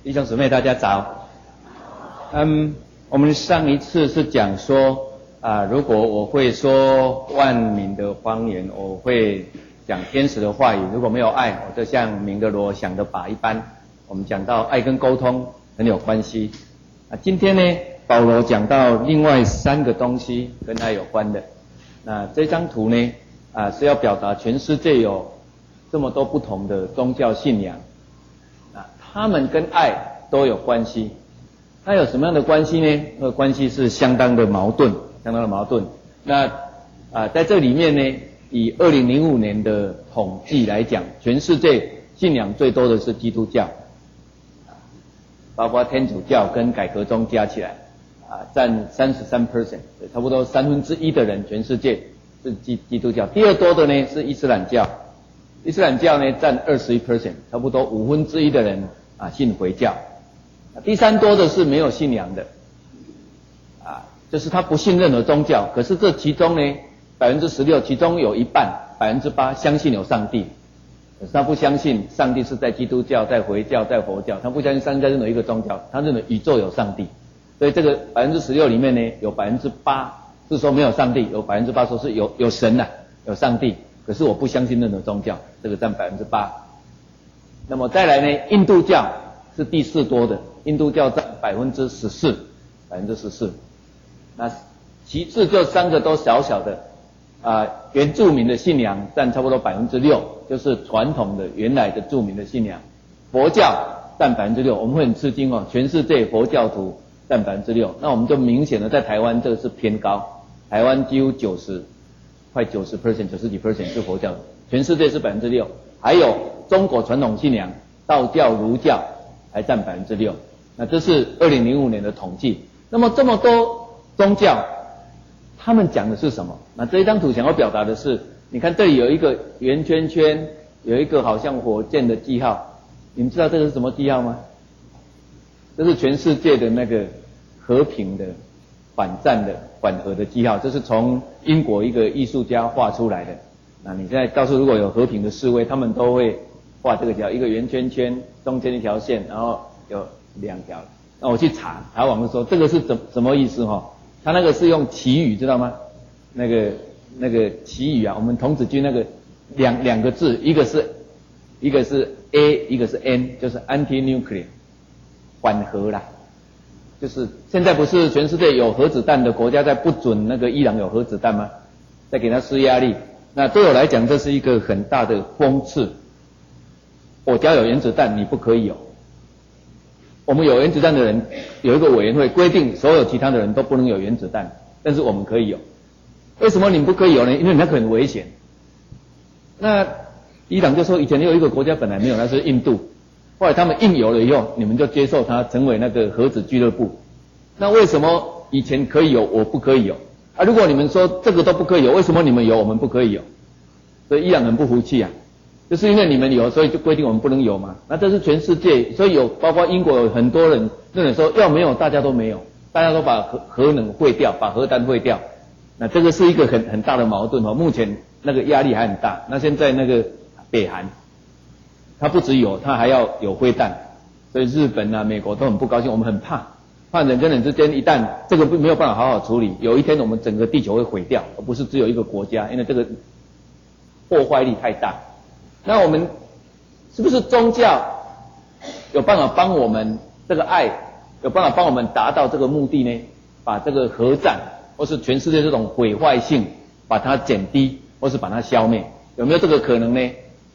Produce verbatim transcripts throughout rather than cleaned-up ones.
弟兄姊妹，大家早。嗯，我们上一次是讲说啊，如果我会说万民的方言，我会讲天使的话语。如果没有爱，我就像明德罗想的法一般。我们讲到爱跟沟通很有关系。啊，今天呢，保罗讲到另外三个东西跟爱有关的。那这张图呢，啊是要表达全世界有这么多不同的宗教信仰。啊，他们跟爱都有关系。那有什么样的关系呢？那个关系是相当的矛盾，相当的矛盾。那啊，在这里面呢，以二零零五年的统计来讲，全世界信仰最多的是基督教，包括天主教跟改革宗加起来，啊，占 百分之三十三， 差不多三分之一的人，全世界是基基督教。第二多的呢是伊斯兰教。伊斯兰教呢占 百分之二十一， 差不多五分之一的人啊信回教。第三多的是没有信仰的，啊，就是他不信任何宗教。可是这其中呢 百分之十六， 其中有一半 百分之八 相信有上帝，可是他不相信上帝是在基督教、在回教、在佛教，他不相信上帝在任何一个宗教，他认为宇宙有上帝。所以这个 百分之十六 里面呢，有 百分之八 是说没有上帝，有 百分之八 说是有有神啊，有上帝。可是我不相信任何宗教，这个占 百分之八。那么再来呢，印度教是第四多的，印度教占 百分之十四， 百分之十四。那其次就三个都小小的啊，原住民的信仰占差不多 百分之六， 就是传统的原来的住民的信仰。佛教占 百分之六， 我们会很吃惊哦，全世界佛教徒占 百分之六， 那我们就明显的在台湾这个是偏高，台湾几乎九十快 百分之九十 九十几 percent 是佛教，全世界是 百分之六。 还有中国传统信仰道教、儒教还占 百分之六。 那这是二零零五年的统计。那么这么多宗教他们讲的是什么？那这一张图想要表达的是，你看这里有一个圆圈圈，有一个好像火箭的记号，你们知道这个是什么记号吗？这是全世界的那个和平的反战的缓和的记号，这是从英国一个艺术家画出来的。那你现在到处如果有和平的示威，他们都会画这个叫一个圆圈圈，中间一条线，然后有两条。那我去查，查网上说这个是怎什么意思哈？他那个是用旗语，知道吗？那个那个旗语啊，我们童子军那个两两个字，一个是一个是 A， 一个是 N， 就是 anti-nuclear， 缓和啦。就是现在不是全世界有核子弹的国家在不准那个伊朗有核子弹吗？在给他施压力。那对我来讲，这是一个很大的讽刺。我家有原子弹，你不可以有。我们有原子弹的人有一个委员会规定，所有其他的人都不能有原子弹，但是我们可以有。为什么你们不可以有呢？因为那个很危险。那伊朗就说，以前有一个国家本来没有，那是印度。后来他们硬有了以后，你们就接受它成为那个核子俱乐部。那为什么以前可以有，我不可以有？啊，如果你们说这个都不可以有，为什么你们有，我们不可以有？所以伊朗很不服气啊，就是因为你们有，所以就规定我们不能有嘛。那这是全世界，所以有包括英国有很多人认为说，要没有大家都没有，大家都把核核能废掉，把核弹废掉。那这个是一个很很大的矛盾哦。目前那个压力还很大。那现在那个北韩，它不只有，它还要有灰弹，所以日本啊、美国都很不高兴，我们很怕，怕人跟人之间一旦这个没有办法好好处理，有一天我们整个地球会毁掉，而不是只有一个国家，因为这个破坏力太大。那我们是不是宗教有办法帮我们这个爱，有办法帮我们达到这个目的呢？把这个核战或是全世界这种毁坏性把它减低，或是把它消灭，有没有这个可能呢？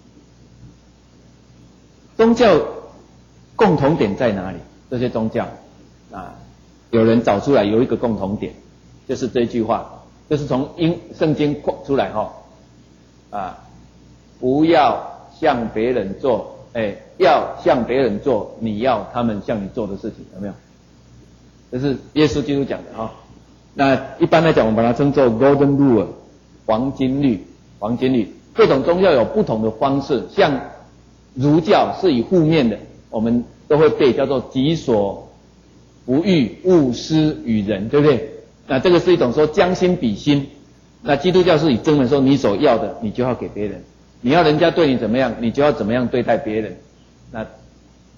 宗教共同点在哪里？这些宗教啊，有人找出来有一个共同点，就是这句话，就是从英圣经出来哈、哦、啊，不要向别人做，哎，要向别人做你要他们向你做的事情，有没有？这是耶稣基督讲的哈、哦。那一般来讲，我们把它称作 Golden Rule， 黄金律，黄金律。各种宗教有不同的方式，像儒教是以负面的，我们都会背，叫做己所不欲，勿施于人，对不对？那这个是一种说将心比心。那基督教是以正面说，你所要的你就要给别人，你要人家对你怎么样，你就要怎么样对待别人。那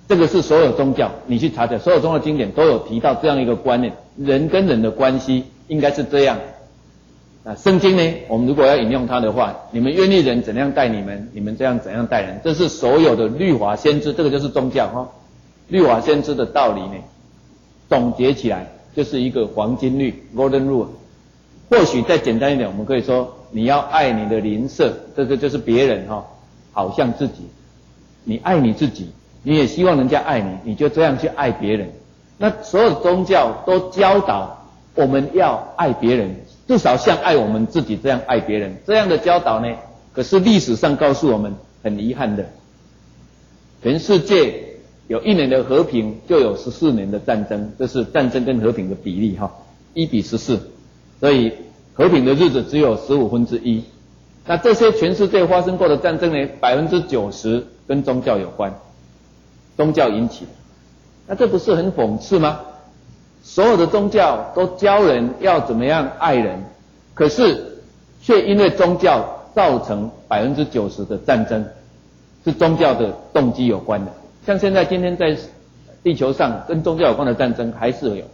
这个是所有宗教，你去查查，所有宗教经典都有提到这样一个观念，人跟人的关系应该是这样。那圣经呢，我们如果要引用它的话，你们愿意人怎样待你们，你们这样怎样待人，这是所有的律法先知，这个就是宗教哈。律法先知的道理呢，总结起来就是一个黄金律 （Golden Rule）。或许再简单一点，我们可以说，你要爱你的邻舍，这个就是别人哈，好像自己。你爱你自己，你也希望人家爱你，你就这样去爱别人。那所有的宗教都教导我们要爱别人，至少像爱我们自己这样爱别人。这样的教导呢，可是历史上告诉我们很遗憾的，全世界有一年的和平，就有十四年的战争，这是战争跟和平的比例哈，一比十四，所以和平的日子只有十五分之一。那这些全世界发生过的战争呢，百分之九十跟宗教有关，宗教引起的。那这不是很讽刺吗？所有的宗教都教人要怎么样爱人，可是却因为宗教造成百分之九十的战争，是宗教的动机有关的。像现在今天在地球上跟宗教有关的战争还是有。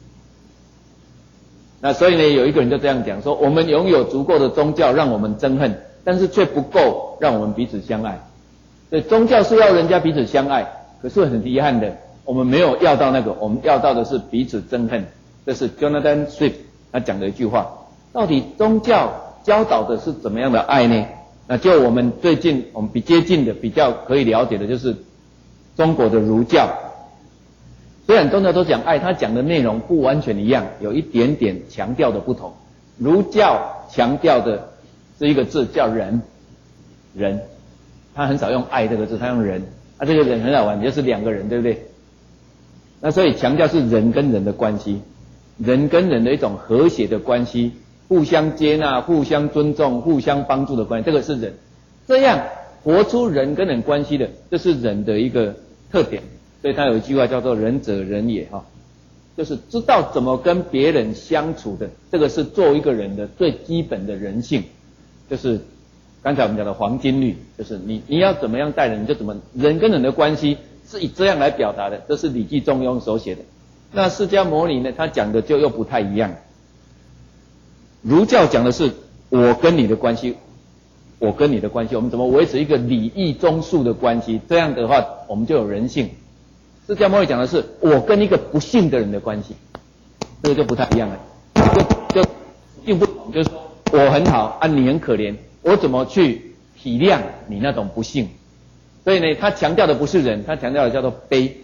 那所以呢，有一个人就这样讲说，我们拥有足够的宗教让我们憎恨，但是却不够让我们彼此相爱。所以宗教是要人家彼此相爱，可是很遗憾的，我们没有要到那个，我们要到的是彼此憎恨。这是 Jonathan Swift 他讲的一句话。到底宗教教导的是怎么样的爱呢？那就我们最近我们比接近的比较可以了解的就是中国的儒教。虽然宗教都讲爱，他讲的内容不完全一样，有一点点强调的不同。儒教强调的是一个字叫仁，仁，他很少用爱这个字，他用仁。啊，这个人很好玩，就是两个人，对不对？那所以强调是人跟人的关系，人跟人的一种和谐的关系，互相接纳、互相尊重、互相帮助的关系，这个是人。这样活出人跟人关系的，这是人的一个特点。所以他有一句话叫做仁者仁也哈，就是知道怎么跟别人相处的，这个是做一个人的最基本的人性，就是刚才我们讲的黄金律，就是你你要怎么样待人，你就怎么，人跟人的关系是以这样来表达的，这是《礼记·中庸》所写的。那释迦牟尼呢，他讲的就又不太一样。儒教讲的是我跟你的关系，我跟你的关系，我们怎么维持一个礼义忠恕的关系，这样的话我们就有人性。释迦牟尼讲的是我跟一个不信的人的关系，这个就不太一样了，就就并不同，就是说我很好啊，你很可怜，我怎么去体谅你那种不幸？所以呢，他强调的不是人，他强调的叫做悲，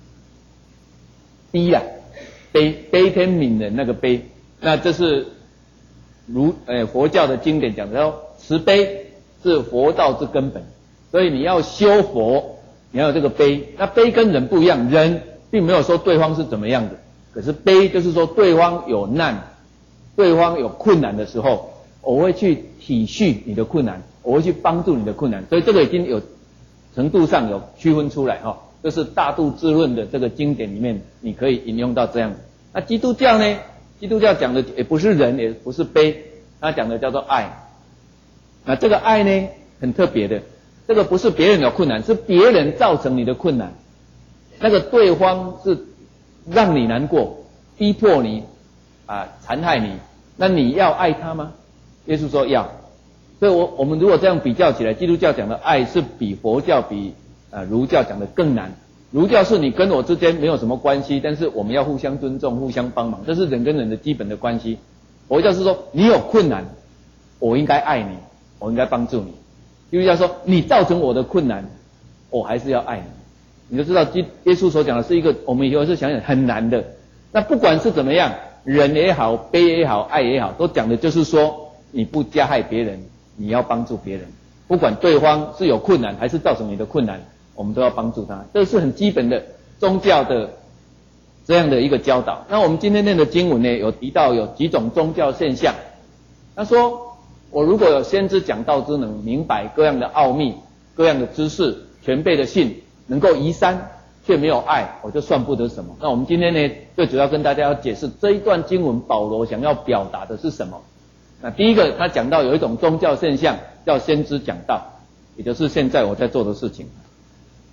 悲啊，悲悲天悯人那个悲。那这是如呃佛教的经典讲的，慈悲是佛道之根本，所以你要修佛。你要有这个悲，那悲跟人不一样，人并没有说对方是怎么样的，可是悲就是说对方有难，对方有困难的时候，我会去体恤你的困难，我会去帮助你的困难，所以这个已经有程度上有区分出来哈，这是大度智论的这个经典里面你可以引用到这样。那基督教呢？基督教讲的也不是人，也不是悲，他讲的叫做爱。那这个爱呢，很特别的。这个不是别人有困难，是别人造成你的困难。那个对方是让你难过，逼迫你啊，残害你，那你要爱他吗？耶稣说要。所以我我们如果这样比较起来，基督教讲的爱是比佛教比啊儒教讲的更难。儒教是你跟我之间没有什么关系，但是我们要互相尊重、互相帮忙，这是人跟人的基本的关系。佛教是说你有困难，我应该爱你，我应该帮助你。基督教说你造成我的困难，我还是要爱你。你就知道耶稣所讲的是一个我们以后是想想很难的。那不管是怎么样，人也好，悲也好，爱也好，都讲的就是说你不加害别人，你要帮助别人，不管对方是有困难还是造成你的困难，我们都要帮助他。这是很基本的宗教的这样的一个教导。那我们今天念的经文呢，有提到有几种宗教现象。他说我如果有先知讲道之能，明白各样的奥秘，各样的知识，全备的信，能够移山，却没有爱，我就算不得什么。那我们今天呢，最主要跟大家要解释这一段经文，保罗想要表达的是什么。那第一个，他讲到有一种宗教现象叫先知讲道，也就是现在我在做的事情。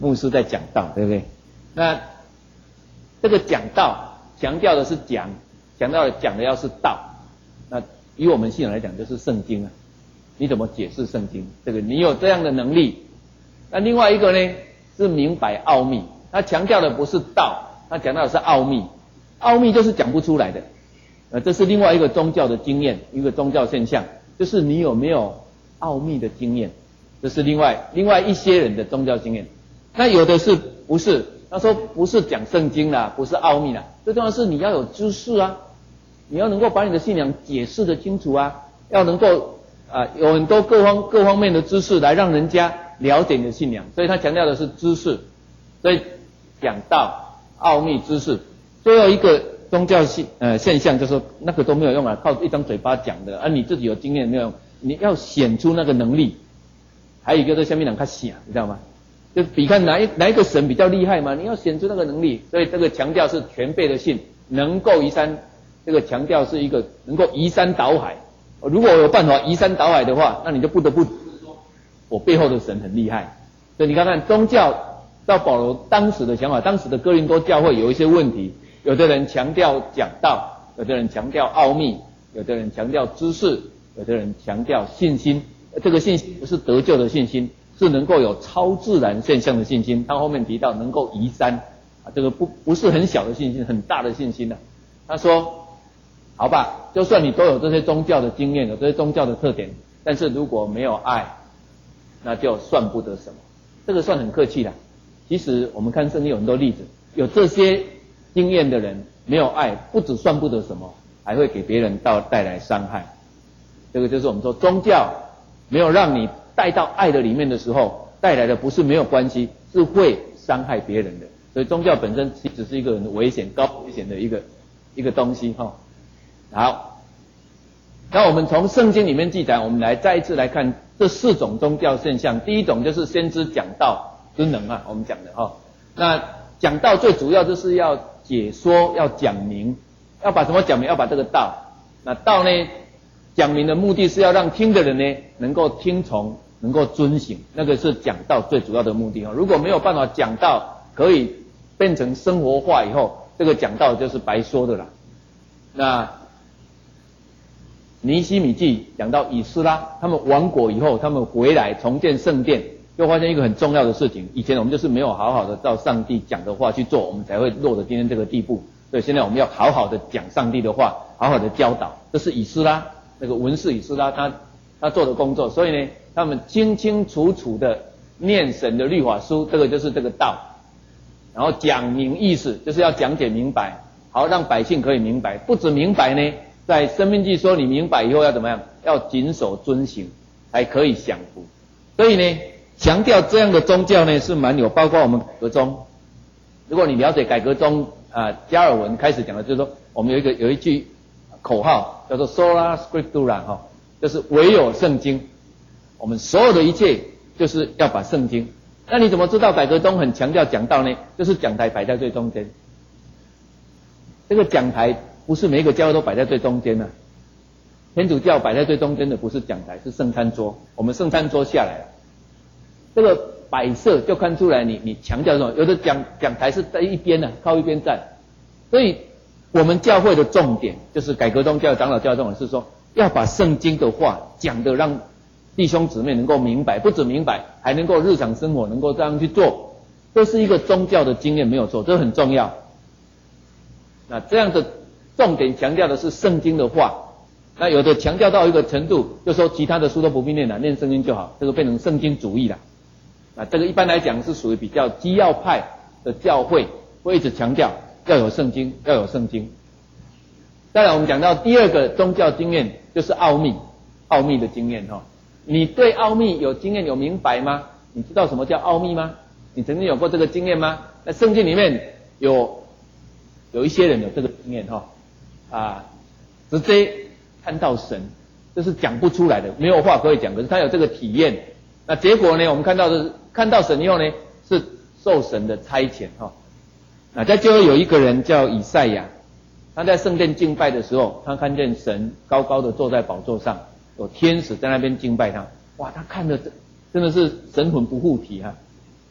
牧师在讲道，对不对？那这个讲道强调的是讲，强调的讲的要是道。那以我们信仰来讲，就是圣经啊。你怎么解释圣经？这个你有这样的能力。那另外一个呢，是明白奥秘。他强调的不是道，他强调的是奥秘。奥秘就是讲不出来的。呃，这是另外一个宗教的经验，一个宗教现象，就是你有没有奥秘的经验，这是另外另外一些人的宗教经验。那有的是不是？他说不是讲圣经啦，不是奥秘啦，最重要的是你要有知识啊，你要能够把你的信仰解释得清楚啊，要能够啊、呃、有很多各方各方面的知识来让人家了解你的信仰，所以他强调的是知识，所以讲道、奥秘、知识。最后一个宗教现呃现象就是说那个都没有用啊，靠一张嘴巴讲的，而、啊、你自己有经验没有用，你要显出那个能力。还有一个在下面讲他想，你知道吗？就比看哪一哪一个神比较厉害嘛，你要显出那个能力。所以这个强调是全备的信，能够移山，这个强调是一个能够移山倒海。如果我有办法移山倒海的话，那你就不得不说我背后的神很厉害。所以你看看宗教到保罗当时的想法，当时的哥林多教会有一些问题，有的人强调讲道，有的人强调奥秘，有的人强调知识，有的人强调信心。这个信心不是得救的信心，是能够有超自然现象的信心。他后面提到能够移山啊，这个不不是很小的信心，很大的信心的、啊。他说，好吧，就算你都有这些宗教的经验，有这些宗教的特点，但是如果没有爱，那就算不得什么。这个算很客气的。其实我们看圣经有很多例子，有这些经验的人没有爱，不只算不得什么，还会给别人到带来伤害。这个就是我们说宗教没有让你带到爱的里面的时候，带来的不是没有关系，是会伤害别人的。所以宗教本身其实是一个很危险、高危险的一个一个东西哈。好，那我们从圣经里面记载，我们来再一次来看这四种宗教现象。第一种就是先知讲道之能啊，我们讲的哈。那讲道最主要就是要解说，要讲明，要把什么讲明？要把这个道。那道呢？讲明的目的是要让听的人呢能够听从，能够遵行，那个是讲道最主要的目的啊。如果没有办法讲道，可以变成生活化以后，这个讲道就是白说的啦。那尼希米记讲到以斯拉他们亡国以后，他们回来重建圣殿，就发现一个很重要的事情。以前我们就是没有好好的照上帝讲的话去做，我们才会落得今天这个地步。所以现在我们要好好的讲上帝的话，好好的教导。这是以斯拉。那个文士以斯拉他他做的工作，所以呢，他们清清楚楚的念神的律法书，这个就是这个道，然后讲明意思，就是要讲解明白，好让百姓可以明白。不止明白呢，在申命记说你明白以后要怎么样？要谨守遵行，才可以享福。所以呢，强调这样的宗教呢是蛮有，包括我们改革宗。如果你了解改革宗啊、呃，加尔文开始讲的就是说，我们有一个有一句口号叫做 Sola Scriptura 哈，就是唯有圣经，我们所有的一切就是要把圣经。那你怎么知道改革宗很强调讲道呢？就是讲台摆在最中间。这个讲台不是每一个教会都摆在最中间啊，天主教摆在最中间的不是讲台，是圣餐桌。我们圣餐桌下来了，这个摆设就看出来你你强调什么。有的讲讲台是在一边呢、啊，靠一边站，所以我们教会的重点就是改革宗教长老教的重点是说，要把圣经的话讲得让弟兄姊妹能够明白，不止明白，还能够日常生活能够这样去做。这是一个宗教的经验，没有错，这很重要。那这样的重点强调的是圣经的话，那有的强调到一个程度，就说其他的书都不必念了，念圣经就好，这个变成圣经主义了。那这个一般来讲是属于比较基要派的教会，会一直强调要有圣经，要有圣经。再来我们讲到第二个宗教经验，就是奥秘，奥秘的经验哈。你对奥秘有经验有明白吗？你知道什么叫奥秘吗？你曾经有过这个经验吗？那圣经里面有有一些人有这个经验哈，啊，直接看到神，这是讲不出来的，没有话可以讲，可是他有这个体验。那结果呢，我们看到的是看到神以后呢，是受神的差遣哈。那在最后有一个人叫以赛亚，他在圣殿敬拜的时候，他看见神高高的坐在宝座上，有天使在那边敬拜他。哇，他看的真的是神魂不附体哈。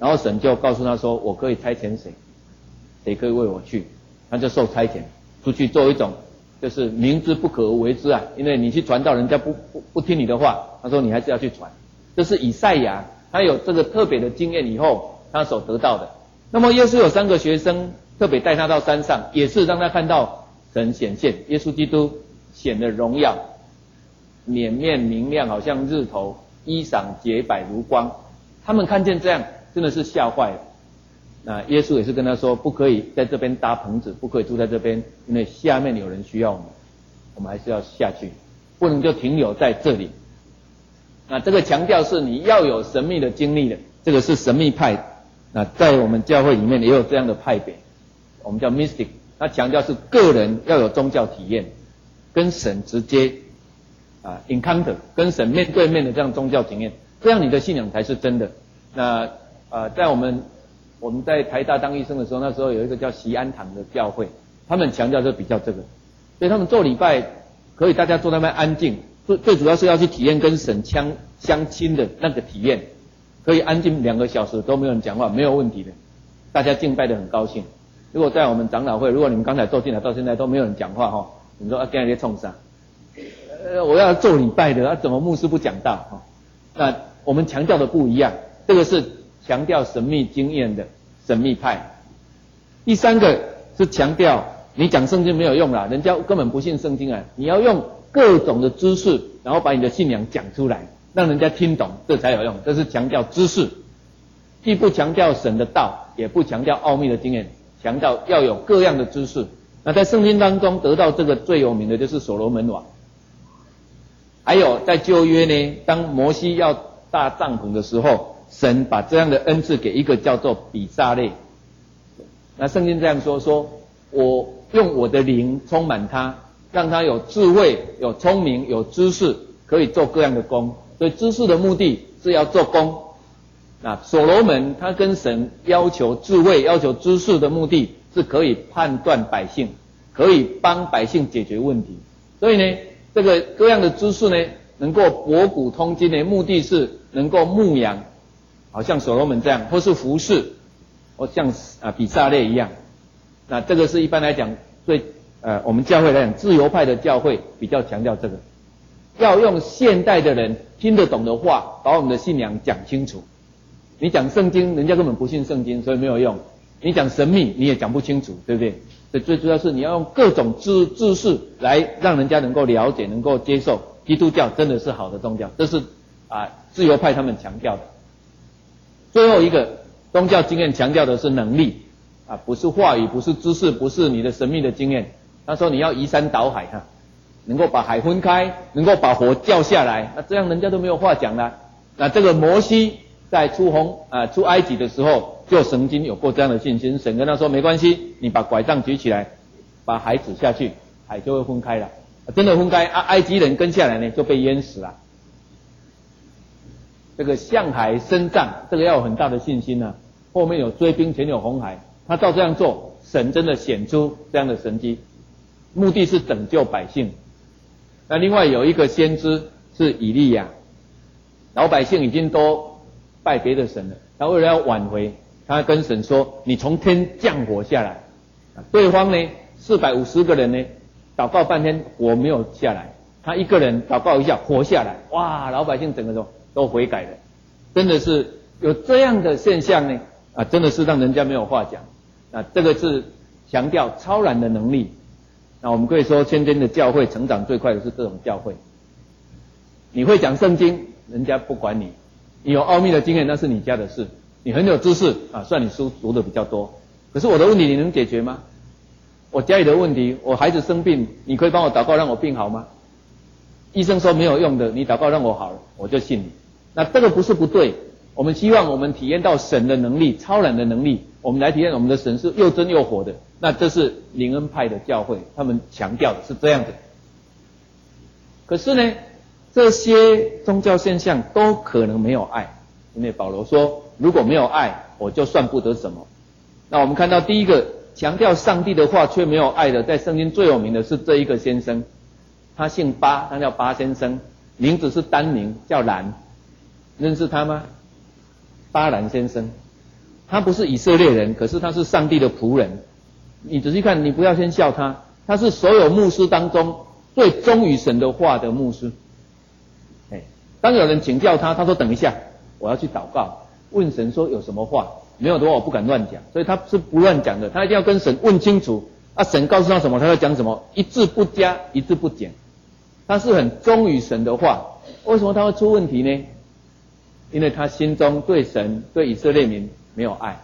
然后神就告诉他说，我可以差遣谁，谁可以为我去，他就受差遣出去做一种就是明知不可而为之啊，因为你去传道人家不不不听你的话，他说你还是要去传，这是以赛亚他有这个特别的经验以后他所得到的。那么耶稣有三个学生特别带他到山上，也是让他看到神显现，耶稣基督显的荣耀，脸面明亮，好像日头，衣裳洁白如光。他们看见这样，真的是吓坏了。那耶稣也是跟他说，不可以在这边搭棚子，不可以住在这边，因为下面有人需要我们，我们还是要下去，不能就停留在这里。那这个强调是你要有神秘的经历的，这个是神秘派。那在我们教会里面也有这样的派别，我们叫 mystic， 它强调是个人要有宗教体验，跟神直接啊 encounter， 跟神面对面的这样宗教经验，这样你的信仰才是真的。那呃，在我们我们在台大当医生的时候，那时候有一个叫锡安堂的教会，他们强调就比较这个，所以他们做礼拜可以大家坐在那边安静，最最主要是要去体验跟神相相亲的那个体验。可以安静两个小时都没有人讲话，没有问题的，大家敬拜得很高兴。如果在我们长老会，如果你们刚才走进来到现在都没有人讲话哈，你说啊，今天在冲啥？呃，我要做礼拜的，啊，怎么牧师不讲道哈？那我们强调的不一样，这个是强调神秘经验的神秘派。第三个是强调你讲圣经没有用啦，人家根本不信圣经啊，你要用各种的知识，然后把你的信仰讲出来。让人家听懂，这才有用。这是强调知识，既不强调神的道，也不强调奥秘的经验，强调要有各样的知识。那在圣经当中得到这个最有名的就是所罗门王。还有在旧约呢，当摩西要搭帐篷的时候，神把这样的恩赐给一个叫做比撒类。那圣经这样说，说我用我的灵充满他，让他有智慧、有聪明、有知识，可以做各样的工。所以知识的目的是要做工。那所罗门他跟神要求智慧、要求知识的目的是可以判断百姓，可以帮百姓解决问题。所以呢，这个各样的知识呢，能够博古通今的目的是能够牧养，好像所罗门这样，或是服侍，或像啊比撒类一样。那这个是一般来讲，对呃我们教会来讲，自由派的教会比较强调这个。要用现代的人听得懂的话，把我们的信仰讲清楚。你讲圣经，人家根本不信圣经，所以没有用。你讲神秘，你也讲不清楚，对不对？所以最主要是你要用各种知知识来让人家能够了解，能够接受。基督教真的是好的宗教，这是啊自由派他们强调的。最后一个宗教经验强调的是能力啊，不是话语，不是知识，不是你的神秘的经验。他说你要移山倒海哈。能够把海分开，能够把火叫下来，那这样人家都没有话讲了。那这个摩西在出红啊、呃、出埃及的时候，就曾经有过这样的信心，神跟他说没关系，你把拐杖举起来，把海指下去，海就会分开了。啊、真的分开啊，埃及人跟下来呢就被淹死了。这个向海伸杖，这个要有很大的信心啊。后面有追兵，前有红海，他照这样做，神真的显出这样的神迹，目的是拯救百姓。那另外有一个先知是以利亚，老百姓已经都拜别的神了，他为了要挽回，他跟神说：“你从天降火下来。”对方呢，四百五十个人呢，祷告半天火没有下来，他一个人祷告一下火下来，哇！老百姓整个都都悔改了，真的是有这样的现象呢，啊，真的是让人家没有话讲。啊，这个是强调超然的能力。那我们可以说，先天的教会成长最快的是这种教会。你会讲圣经，人家不管你；你有奥秘的经验，那是你家的事。你很有知识啊，算你书读的比较多。可是我的问题你能解决吗？我家里的问题，我孩子生病，你可以帮我祷告让我病好吗？医生说没有用的，你祷告让我好了，我就信你。那这个不是不对，我们希望我们体验到神的能力、超然的能力，我们来体验我们的神是又真又活的。那这是灵恩派的教会，他们强调的是这样子。可是呢，这些宗教现象都可能没有爱，因为保罗说，如果没有爱，我就算不得什么。那我们看到第一个强调上帝的话却没有爱的，在圣经最有名的是这一个先生，他姓巴，他叫巴先生，名字是单名叫兰，认识他吗？巴兰先生。 他不是以色列人，可是他是上帝的仆人。你仔细看，你不要先笑他，他是所有牧师当中最忠于神的话的牧师。哎，当有人请教他，他说等一下，我要去祷告，问神说有什么话，没有的话我不敢乱讲，所以他是不乱讲的，他一定要跟神问清楚，啊，神告诉他什么，他要讲什么，一字不加，一字不减。他是很忠于神的话。为什么他会出问题呢？因为他心中对神、对以色列民没有爱。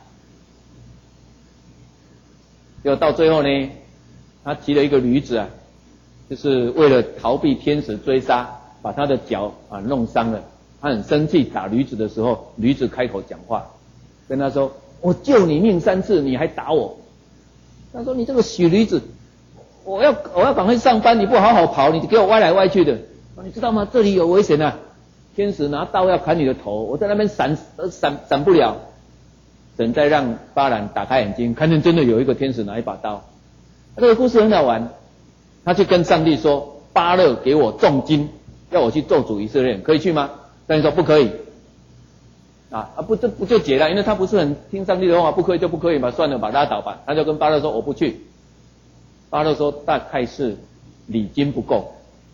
结果到最后呢，他骑了一个驴子啊，就是为了逃避天使追杀，把他的脚啊弄伤了。他很生气，打驴子的时候，驴子开口讲话，跟他说：“我救你命三次，你还打我。”他说：“你这个死驴子，我要我要赶快上班，你不好好跑，你给我歪来歪去的。你知道吗？这里有危险啊！天使拿刀要砍你的头，我在那边闪闪闪不了。”神再让巴兰打开眼睛，看见真的有一个天使拿一把刀。这个故事很好玩，他去跟上帝说：“巴勒给我重金，要我去咒诅以色列人，可以去吗？”上帝说：“不可以。”啊啊不，这不就解了？因为他不是很听上帝的话，不可以就不可以嘛，算了吧，拉倒吧。他就跟巴勒说：“我不去。”巴勒说：“大概是礼金不够，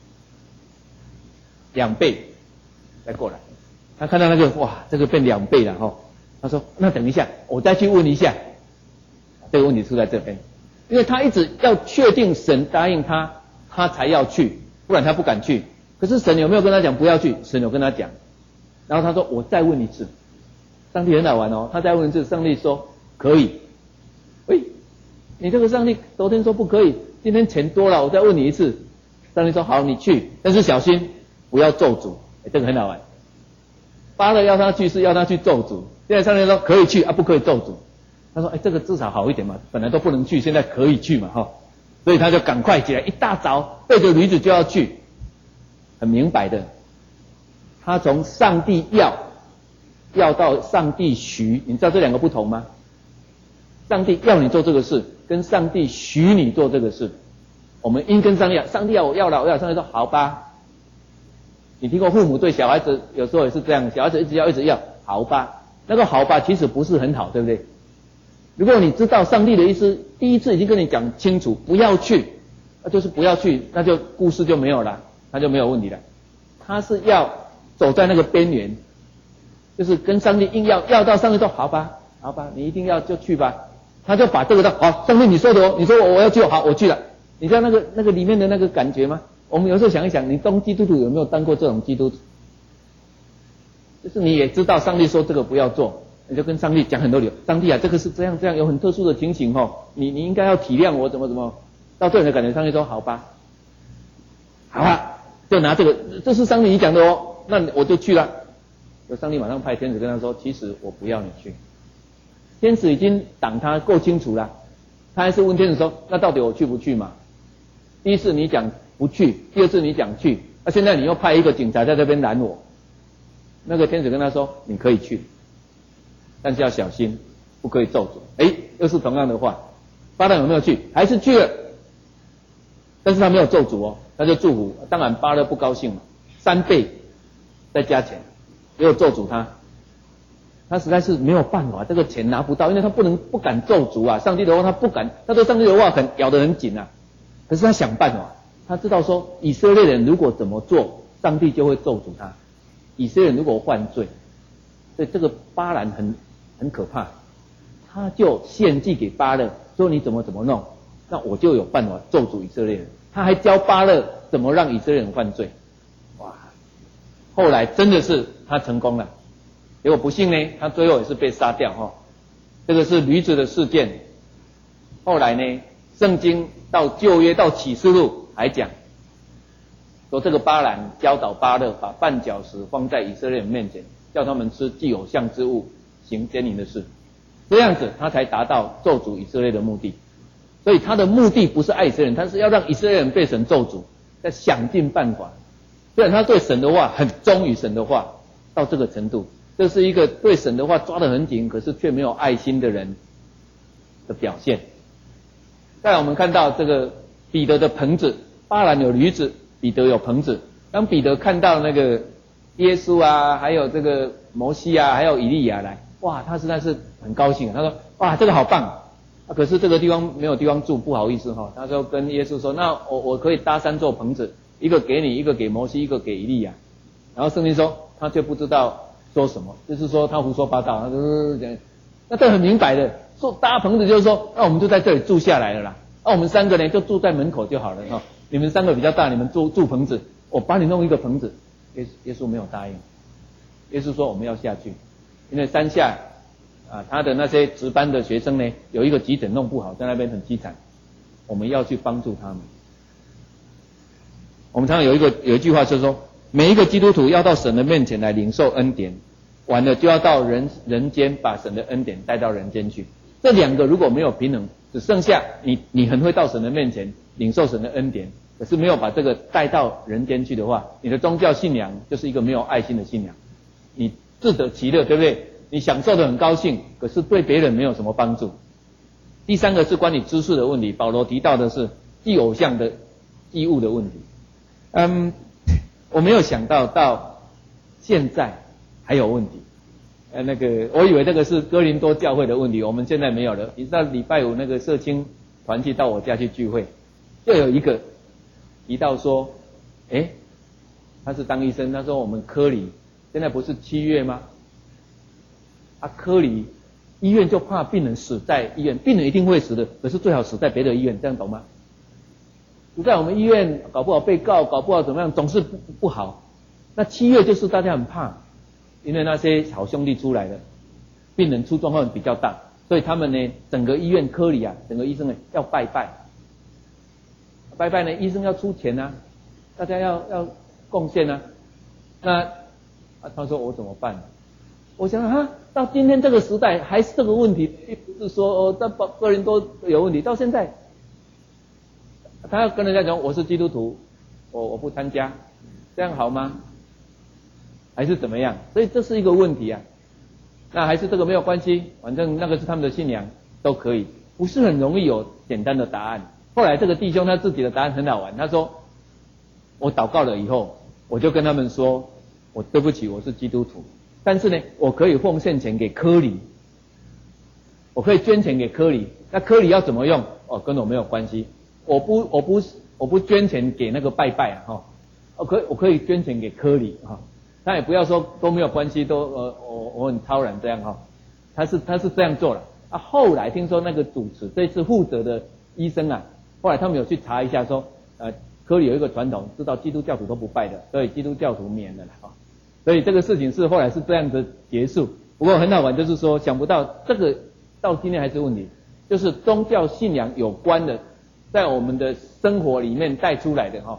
两倍再过来。”他看到那个哇，这个变两倍了哈。他说：“那等一下，我再去问一下。”这个问题出在这边，因为他一直要确定神答应他，他才要去，不然他不敢去。可是神有没有跟他讲不要去？神有跟他讲。然后他说：“我再问一次。”上帝很好玩哦，他再问一次，上帝说可以。喂，你这个上帝昨天说不可以，今天钱多了，我再问你一次。上帝说好，你去，但是小心不要咒诅。哎，这个很好玩。巴勒要他去是要他去咒诅。现在上帝说可以去啊，不可以咒诅。他说：“哎，这个至少好一点嘛，本来都不能去，现在可以去嘛，哈。”所以他就赶快起来，一大早背着驴子就要去。很明白的，他从上帝要要到上帝许，你知道这两个不同吗？上帝要你做这个事，跟上帝许你做这个事，我们应跟上帝要，上帝要我要了，我要，上帝说好吧。你听过父母对小孩子有时候也是这样，小孩子一直要一直要，好吧。那个好吧其实不是很好，对不对？如果你知道上帝的意思，第一次已经跟你讲清楚，不要去，那就是不要去，那就故事就没有了，那就没有问题了。他是要走在那个边缘，就是跟上帝硬要，要到上帝说好吧，好吧，你一定要就去吧。他就把这个的好，上帝你说的哦，你说我我要去，好，我去了。你知道那个那个里面的那个感觉吗？我们有时候想一想，你当基督徒有没有当过这种基督徒？就是你也知道上帝说这个不要做，你就跟上帝讲很多理由。上帝啊，这个是这样这样，有很特殊的情形哦，你你应该要体谅我，怎么怎么。到最后的感觉，上帝说好吧，好啊，就拿这个，这是上帝你讲的哦，那我就去了。就上帝马上派天使跟他说，其实我不要你去。天使已经挡他够清楚了，他还是问天使说，那到底我去不去嘛？第一次你讲不去，第二次你讲去，那、啊、现在你又派一个警察在这边拦我。那个天使跟他说，你可以去，但是要小心，不可以咒诅。诶，又是同样的话。巴勒有没有去？还是去了，但是他没有咒诅哦，他就祝福。当然巴勒不高兴嘛，三倍再加钱，又咒诅他。他实在是没有办法，这个钱拿不到，因为他不能不敢咒诅啊。上帝的话他不敢，他对上帝的话很咬得很紧啊。可是他想办法，他知道说以色列人如果怎么做，上帝就会咒诅他。以色列人如果犯罪，所以这个巴兰很很可怕，他就献祭给巴勒，说你怎么怎么弄，那我就有办法咒诅以色列人。他还教巴勒怎么让以色列人犯罪。哇！后来真的是他成功了，结果不幸呢，他最后也是被杀掉哈。这个是驴子的事件。后来呢，圣经到旧约到启示录还讲，说这个巴兰教导巴勒把绊脚石放在以色列人面前，叫他们吃祭偶像之物，行奸淫的事，这样子他才达到咒诅以色列的目的。所以他的目的不是爱以色列人，他是要让以色列人被神咒诅，在想尽办法。虽然他对神的话很忠于神的话，到这个程度，这是一个对神的话抓得很紧，可是却没有爱心的人的表现。再来我们看到这个彼得的棚子，巴兰有驴子，彼得有棚子。当彼得看到那个耶稣啊，还有这个摩西啊，还有以利亚来， 哇，他实在是很高兴，他说哇，这个好棒。啊，可是这个地方没有地方住，不好意思哈。他就跟耶稣说：“那我我可以搭三座棚子，一个给你，一个给摩西，一个给以利亚。”然后圣经说他却不知道说什么，就是说他胡说八道，他就是讲，那这很明白的，说搭棚子就是说，那我们就在这里住下来了啦。那我们三个呢就住在门口就好了哈。你们三个比较大，你们住住棚子，我帮你弄一个棚子。耶耶稣没有答应，耶稣说我们要下去，因为山下。啊，他的那些值班的学生呢，有一个急诊弄不好，在那边很凄惨，我们要去帮助他们。我们常常有一个有一句话就是说，每一个基督徒要到神的面前来领受恩典，完了就要到人人间把神的恩典带到人间去。这两个如果没有平衡，只剩下你你很会到神的面前领受神的恩典，可是没有把这个带到人间去的话，你的宗教信仰就是一个没有爱心的信仰，你自得其乐，对不对？你享受得很高兴，可是对别人没有什么帮助。第三个是关于知识的问题，保罗提到的是祭偶像的祭物的问题。嗯，我没有想到到现在还有问题。呃，那个我以为这个是哥林多教会的问题，我们现在没有了。你知道礼拜五那个社青团契到我家去聚会，就有一个提到说，诶，他是当医生，他说我们科里现在不是七月吗？啊，科里医院就怕病人死在医院，病人一定会死的，可是最好死在别的医院，这样懂吗？死在我们医院，搞不好被告，搞不好怎么样，总是不不好。那七月就是大家很怕，因为那些好兄弟出来了，病人出状况比较大，所以他们呢，整个医院科里啊，整个医生呢要拜拜，拜拜呢，医生要出钱啊，大家要要贡献啊。那啊，他说我怎么办？我想哈，到今天这个时代还是这个问题，不是说哦，在哥林多有问题，到现在，他要跟人家讲我是基督徒，我我不参加，这样好吗？还是怎么样？所以这是一个问题啊。那还是这个没有关系，反正那个是他们的信仰，都可以，不是很容易有简单的答案。后来这个弟兄他自己的答案很好玩，他说我祷告了以后，我就跟他们说，我对不起，我是基督徒。但是呢，我可以奉献钱给科里，我可以捐钱给科里。那科里要怎么用？哦，跟我没有关系。我不，我不，我不捐钱给那个拜拜啊，哈、哦。我可以，我可以捐钱给科里哈。他也不要说都没有关系，都呃，我我很超然这样哈、哦。他是他是这样做了。啊，后来听说那个主持这次负责的医生啊，后来他们有去查一下说，呃，科里有一个传统，知道基督教徒都不拜的，所以基督教徒免了啦哈。所以这个事情是后来是这样的结束。不过很好玩，就是说想不到这个到今天还是问题，就是宗教信仰有关的，在我们的生活里面带出来的哈。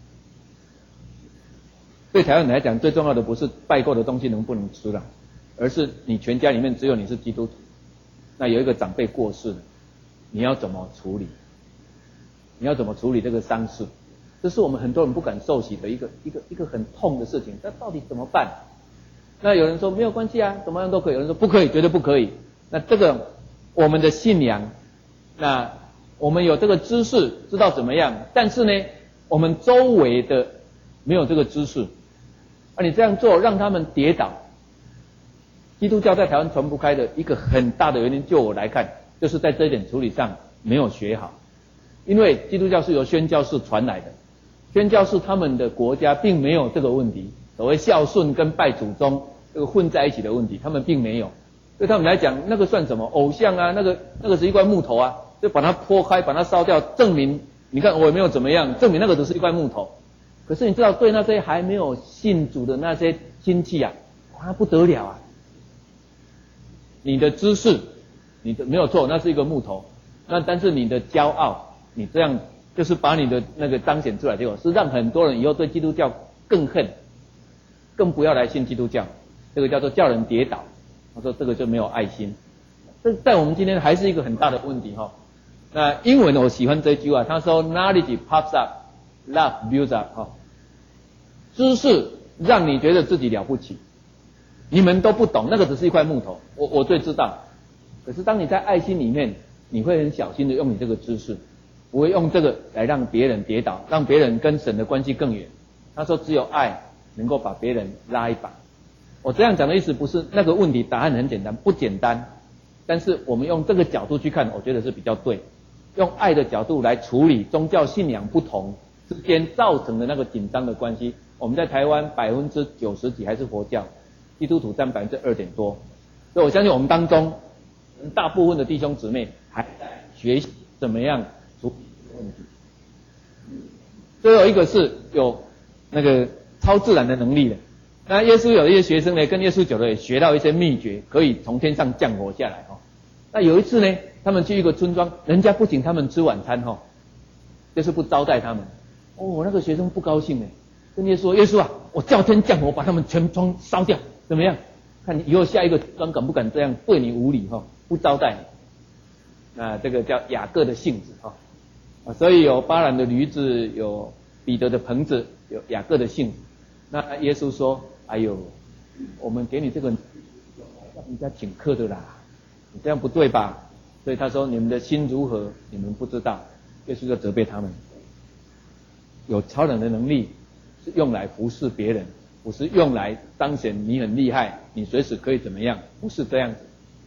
对台湾人来讲，最重要的不是拜过的东西能不能吃了，而是你全家里面只有你是基督徒，那有一个长辈过世了，你要怎么处理？你要怎么处理这个丧事？这是我们很多人不敢受洗的一个一个一个很痛的事情。那到底怎么办？那有人说没有关系啊，怎么样都可以。有人说不可以，绝对不可以。那这个我们的信仰，那我们有这个知识，知道怎么样，但是呢，我们周围的没有这个知识，而你这样做让他们跌倒。基督教在台湾传不开的一个很大的原因，就我来看，就是在这一点处理上没有学好。因为基督教是由宣教士传来的。宣教士他们的国家并没有这个问题，所谓孝顺跟拜祖宗这个混在一起的问题，他们并没有。对他们来讲，那个算什么偶像啊？那个那个是一块木头啊，就把它剖开，把它烧掉，证明你看我也没有怎么样，证明那个只是一块木头。可是你知道，对那些还没有信主的那些亲戚啊，他不得了啊！你的知识，你的没有错，那是一个木头。那但是你的骄傲，你这样。就是把你的那个彰显出来，结果是让很多人以后对基督教更恨，更不要来信基督教。这个叫做叫人跌倒。他说这个就没有爱心。这在我们今天还是一个很大的问题哈。那英文我喜欢这句话，他说 knowledge puffs up, love builds up 哈。知识让你觉得自己了不起，你们都不懂，那个只是一块木头，我我最知道。可是当你在爱心里面，你会很小心的用你这个知识。不会用这个来让别人跌倒，让别人跟神的关系更远。他说只有爱能够把别人拉一把。 我这样讲的意思不是那个问题答案很简单，不简单，但是我们用这个角度去看，我觉得是比较对。用爱的角度来处理宗教信仰不同之间造成的那个紧张的关系。我们在台湾百分之九十几还是佛教，基督徒占百分之二点多，所以我相信我们当中大部分的弟兄姊妹还在学习怎么样处理这个问题。最后一个是有那个超自然的能力的。那耶稣有一些学生呢，跟耶稣久了也学到一些秘诀，可以从天上降火下来哦。那有一次呢，他们去一个村庄，人家不请他们吃晚餐哈，就是不招待他们。哦，那个学生不高兴呢，跟耶稣说：“耶稣啊，我叫天降火，把他们全村烧掉，怎么样？看你以后下一个村敢不敢这样对你无礼哈，不招待你。”那这个叫雅各的性子哈啊，所以有巴兰的驴子，有彼得的棚子，有雅各的性子。那耶稣说：“哎呦，我们给你这个让人家请客的啦。”你这样不对吧？所以他说：“你们的心如何，你们不知道。”耶稣就责备他们。有超人的能力是用来服侍别人，不是用来彰显你很厉害，你随时可以怎么样，不是这样子。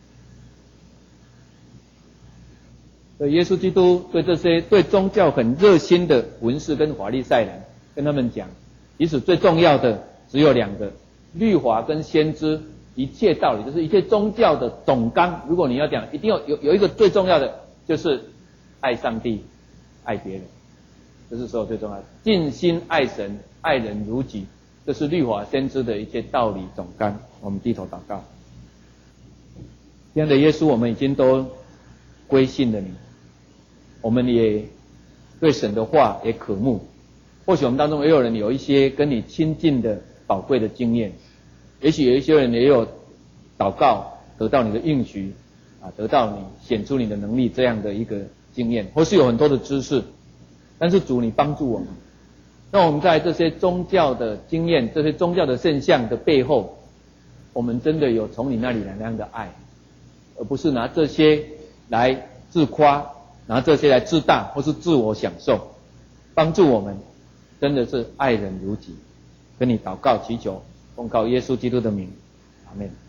所以耶稣基督对这些对宗教很热心的文士跟法利赛人，跟他们讲，其实最重要的只有两个，律法跟先知。一切道理就是一切宗教的总纲，如果你要讲，一定要有有一个最重要的，就是爱上帝，爱别人，这是所有最重要的。尽心爱神，爱人如己，这是律法先知的一切道理总纲。我们低头祷告。亲爱的耶稣，我们已经都归信了你，我们也对神的话也渴慕。或许我们当中也有人有一些跟你亲近的宝贵的经验。也许有一些人也有祷告得到你的应许啊，得到你显出你的能力这样的一个经验，或是有很多的知识，但是主你帮助我们，那我们在这些宗教的经验、这些宗教的现象的背后，我们真的有从你那里来那样的爱，而不是拿这些来自夸，拿这些来自大或是自我享受。帮助我们真的是爱人如己，跟你祷告祈求，奉靠耶稣基督的名，阿们。